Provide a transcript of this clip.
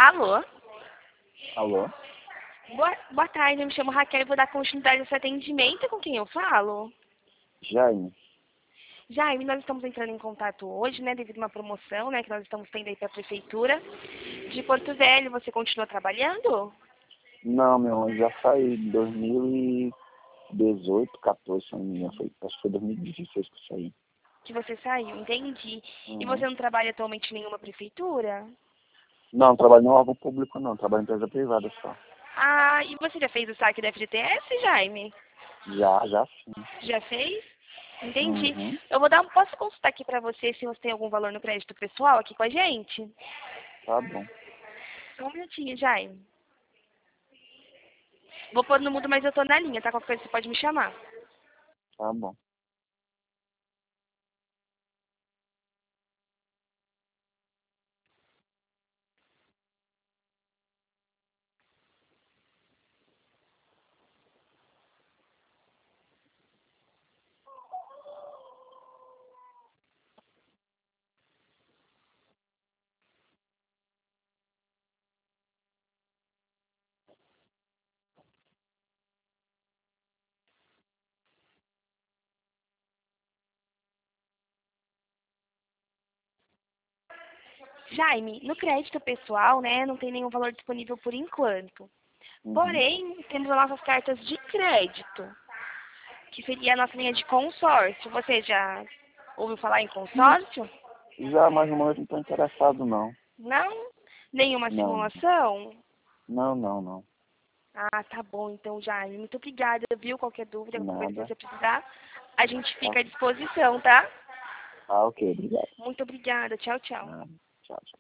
Alô? Alô? Boa tarde, eu me chamo Raquel e vou dar continuidade a esse atendimento. Com quem eu falo? Jaime. Jaime, nós estamos entrando em contato hoje, né, devido a uma promoção, né, que nós estamos tendo aí para a Prefeitura de Porto Velho. Você continua trabalhando? Não, meu irmão, já saí em 2018, 14, se não me engano. Acho que foi 2016 que eu saí. Que você saiu, entendi. E Uhum. você não trabalha atualmente em nenhuma prefeitura? Não, trabalho no órgão público não, trabalho em empresa privada só. Ah, e você já fez o saque da FGTS, Jaime? Já sim. Já fez? Entendi. Uhum. Posso consultar aqui para você se você tem algum valor no crédito pessoal aqui com a gente? Tá bom, Só um minutinho, Jaime. Vou pôr no mudo, mas eu tô na linha, tá? Qualquer coisa você pode me chamar. tá bom. Jaime, no crédito pessoal, né, não tem nenhum valor disponível por enquanto. Uhum. Porém, temos as nossas cartas de crédito, que seria a nossa linha de consórcio. Você já ouviu falar em consórcio? Já, mas no momento não estou interessado não. Não? Nenhuma Não, simulação? não. Ah, tá bom, então, Jaime. Muito obrigada, viu? Qualquer dúvida, qualquer coisa que Nada. você precisar, a gente Tá, fica à disposição, tá? tá ok, obrigado. Muito obrigada. Tchau, tchau. Nada. Tchau.